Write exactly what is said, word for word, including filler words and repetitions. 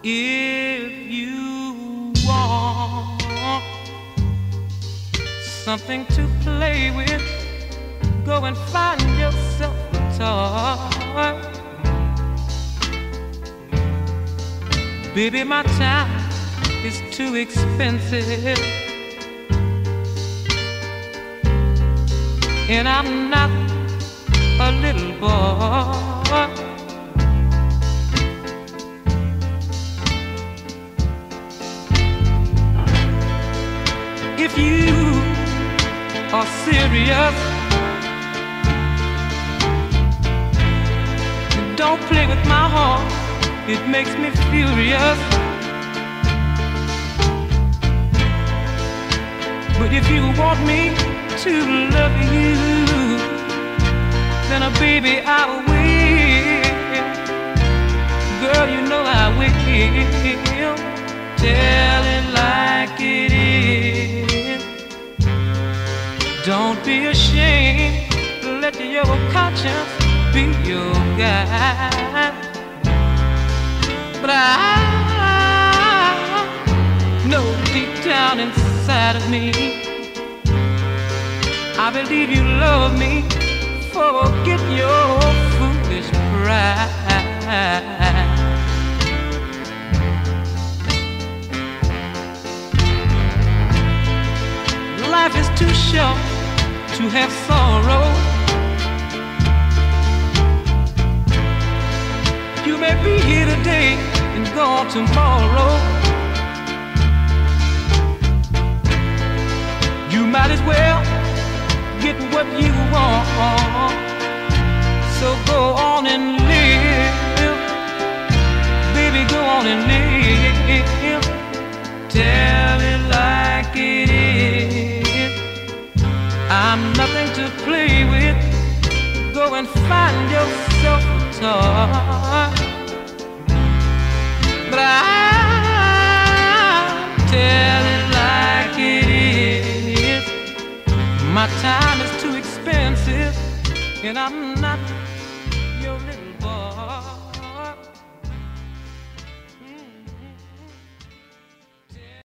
If you want something to play with, go and find yourself a toy. Baby, my time is too expensive, and I'm not a little boy. If you are serious, don't play with my heart, it makes me furious. But if you want me to love you, then, uh, baby, I will. Girl, you know I will. Tell it like it is. Don't be ashamed. Let your conscience be your guide. But I know deep down inside of me, I believe you love me. Forget your foolish pride. Life is too short to have sorrow. You may be here today and gone tomorrow. You might as well get what you want. So go on and live, baby, go on and live. Tell it like it is. I'm nothing to play with. Go and find yourself a toy. But I tell it like it is. My time is too expensive, and I'm not your little boy.